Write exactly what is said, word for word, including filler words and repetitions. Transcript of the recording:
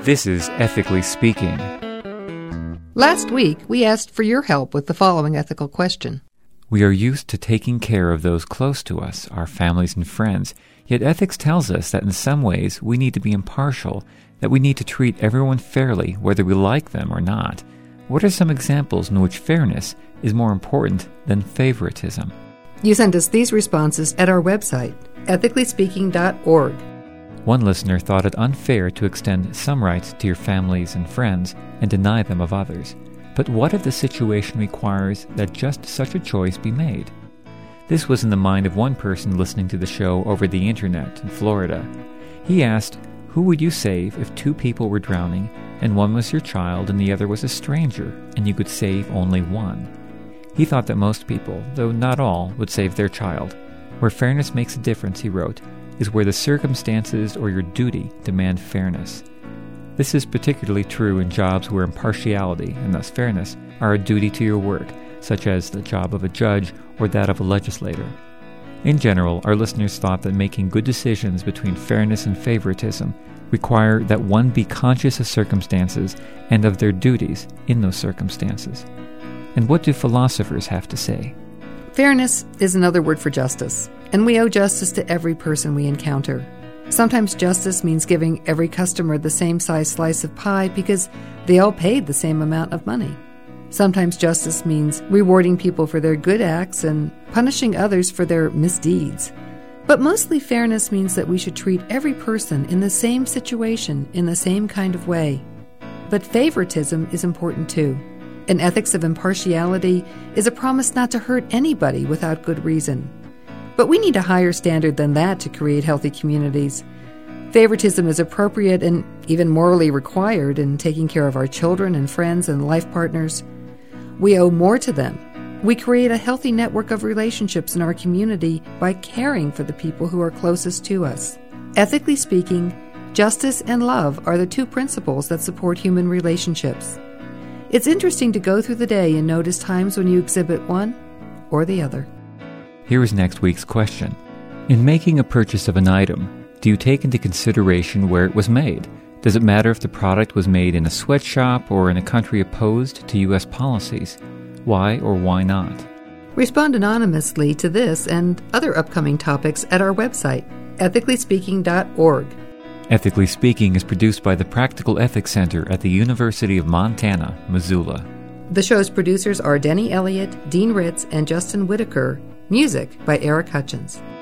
This is Ethically Speaking. Last week, we asked for your help with the following ethical question. We are used to taking care of those close to us, our families and friends, yet ethics tells us that in some ways we need to be impartial, that we need to treat everyone fairly whether we like them or not. What are some examples in which fairness is more important than favoritism? You sent us these responses at our website, ethically speaking dot org. One listener thought it unfair to extend some rights to your families and friends and deny them of others. But what if the situation requires that just such a choice be made? This was in the mind of one person listening to the show over the internet in Florida. He asked, who would you save if two people were drowning and one was your child and the other was a stranger, and you could save only one? He thought that most people, though not all, would save their child. Where fairness makes a difference, he wrote, is where the circumstances or your duty demand fairness. This is particularly true in jobs where impartiality, and thus fairness, are a duty to your work, such as the job of a judge or that of a legislator. In general, our listeners thought that making good decisions between fairness and favoritism require that one be conscious of circumstances and of their duties in those circumstances. And what do philosophers have to say? Fairness is another word for justice, and we owe justice to every person we encounter. Sometimes justice means giving every customer the same size slice of pie because they all paid the same amount of money. Sometimes justice means rewarding people for their good acts and punishing others for their misdeeds. But mostly fairness means that we should treat every person in the same situation in the same kind of way. But favoritism is important too. An ethics of impartiality is a promise not to hurt anybody without good reason. But we need a higher standard than that to create healthy communities. Favoritism is appropriate and even morally required in taking care of our children and friends and life partners. We owe more to them. We create a healthy network of relationships in our community by caring for the people who are closest to us. Ethically speaking, justice and love are the two principles that support human relationships. It's interesting to go through the day and notice times when you exhibit one or the other. Here is next week's question. In making a purchase of an item, do you take into consideration where it was made? Does it matter if the product was made in a sweatshop or in a country opposed to U S policies? Why or why not? Respond anonymously to this and other upcoming topics at our website, ethically speaking dot org. Ethically Speaking is produced by the Practical Ethics Center at the University of Montana, Missoula. The show's producers are Denny Elliott, Dean Ritz, and Justin Whitaker. Music by Eric Hutchins.